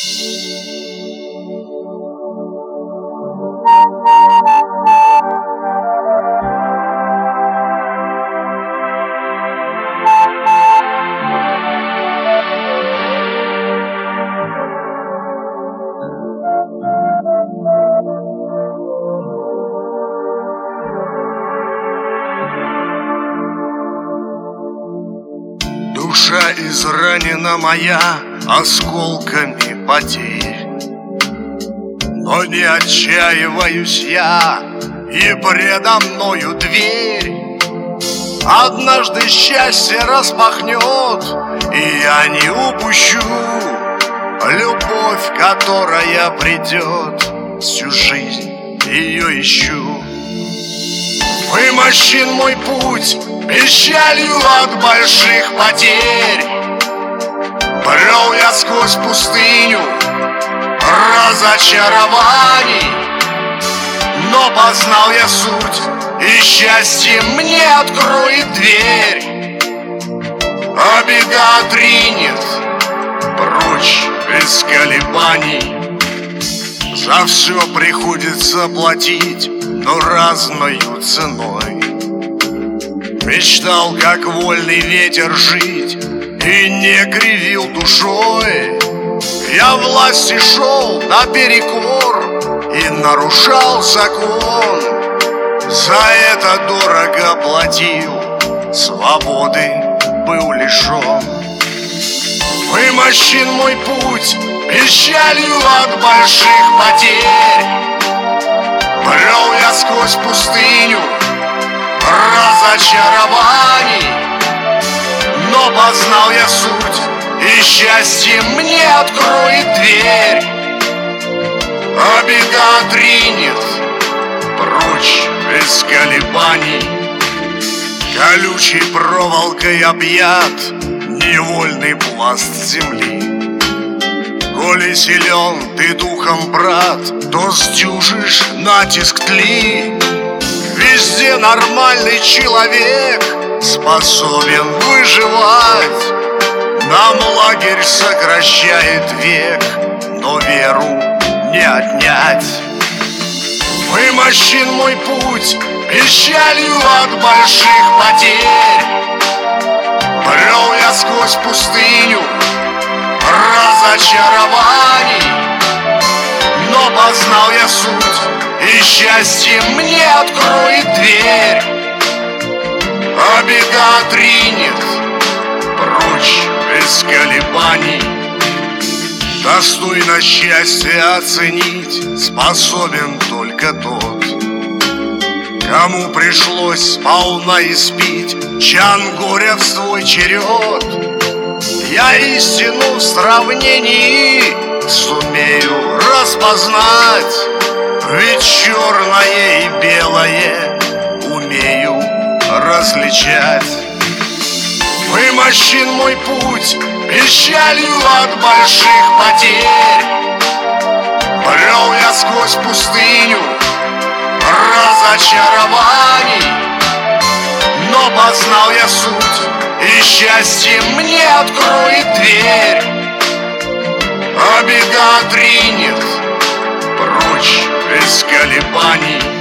Душа изранена моя осколками потерь, но не отчаиваюсь я, и предо мною дверь однажды счастье распахнет, и я не упущу любовь, которая придет. Всю жизнь ее ищу. Вымощен мой путь печалью от больших потерь. Брел я сквозь пустыню разочарований, но познал я суть, и счастье мне откроет дверь. А беда отринет прочь без колебаний. За все приходится платить, но разною ценой. Мечтал, как вольный ветер, жить, и не кривил душой. Я власти шел наперекор и нарушал закон. За это дорого платил, свободы был лишен. Вымощен мой путь печалью от больших потерь. Брел я сквозь пустыню разочарований, но познал я суть, и счастье мне откроет дверь. А беда отринет прочь без колебаний. Колючей проволокой объят невольный пласт земли. Коли силен ты духом, брат, то сдюжишь натиск тли. Везде нормальный человек способен выживать. Нам лагерь сокращает век, но веру не отнять. Вымощен мой путь печалью от больших потерь. Брел я сквозь пустыню разочарований, но познал я суть, и счастье мне откроет дверь. А беда отринет прочь без колебаний. Достойно счастья оценить способен только тот, кому пришлось сполна испить чан горя в свой черед. Я истину в сравнении сумею распознать, ведь черное и белое умею различать. Вымощен мой путь печалью от больших потерь. Брел я сквозь пустыню разочарований, но познал я суть, и счастье мне откроет дверь. А беда отринет прочь без колебаний.